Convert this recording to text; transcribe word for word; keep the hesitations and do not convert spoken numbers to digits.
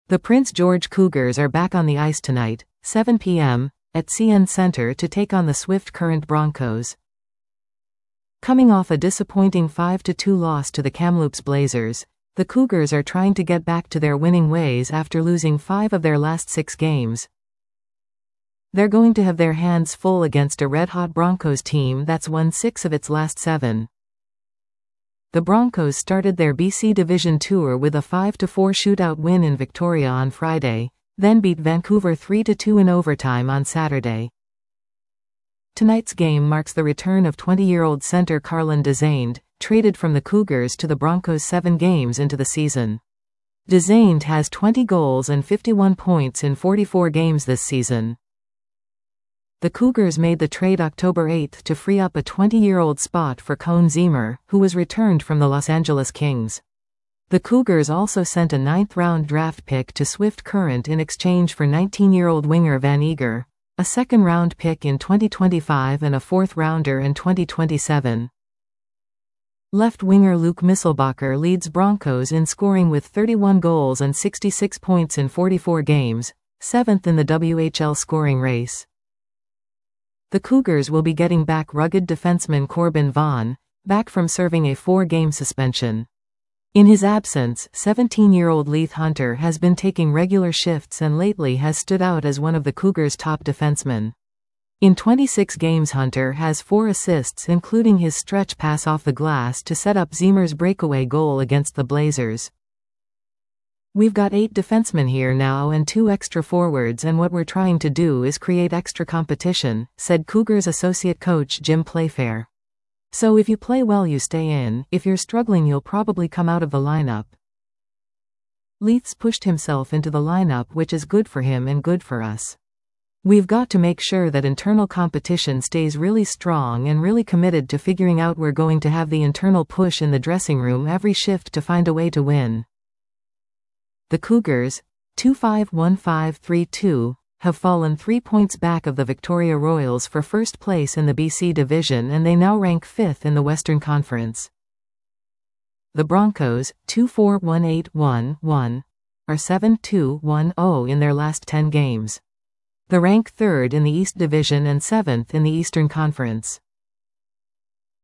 The Prince George Cougars are back on the ice tonight, seven p m, at C N Center to take on the Swift Current Broncos. Coming off a disappointing five to two loss to the Kamloops Blazers, the Cougars are trying to get back to their winning ways after losing five of their last six games. They're going to have their hands full against a red-hot Broncos team that's won six of its last seven. The Broncos started their B C Division tour with a five to four shootout win in Victoria on Friday, then beat Vancouver three to two in overtime on Saturday. Tonight's game marks the return of twenty-year-old center Carlin Desained, traded from the Cougars to the Broncos seven games into the season. Desained has twenty goals and fifty-one points in forty-four games this season. The Cougars made the trade October eighth to free up a twenty-year-old spot for Cone Zemer, who was returned from the Los Angeles Kings. The Cougars also sent a ninth-round draft pick to Swift Current in exchange for nineteen-year-old winger Van Eager, a second-round pick in twenty twenty-five and a fourth-rounder in twenty twenty-seven. Left winger Luke Misselbacher leads Broncos in scoring with thirty-one goals and sixty-six points in forty-four games, seventh in the W H L scoring race. The Cougars will be getting back rugged defenseman Corbin Vaughn, back from serving a four-game suspension. In his absence, seventeen-year-old Leith Hunter has been taking regular shifts and lately has stood out as one of the Cougars' top defensemen. In twenty-six games, Hunter has four assists, including his stretch pass off the glass to set up Zemer's breakaway goal against the Blazers. "We've got eight defensemen here now and two extra forwards, and what we're trying to do is create extra competition," said Cougars associate coach Jim Playfair. "So if you play well you stay in, if you're struggling you'll probably come out of the lineup." Leith's pushed himself into the lineup, which is good for him and good for us. "We've got to make sure that internal competition stays really strong and really committed to figuring out we're going to have the internal push in the dressing room every shift to find a way to win." The Cougars, two five one five three two, have fallen three points back of the Victoria Royals for first place in the B C Division, and they now rank fifth in the Western Conference. The Broncos, two four one eight one one, are seven two one zero in their last ten games. They rank third in the East Division and seventh in the Eastern Conference.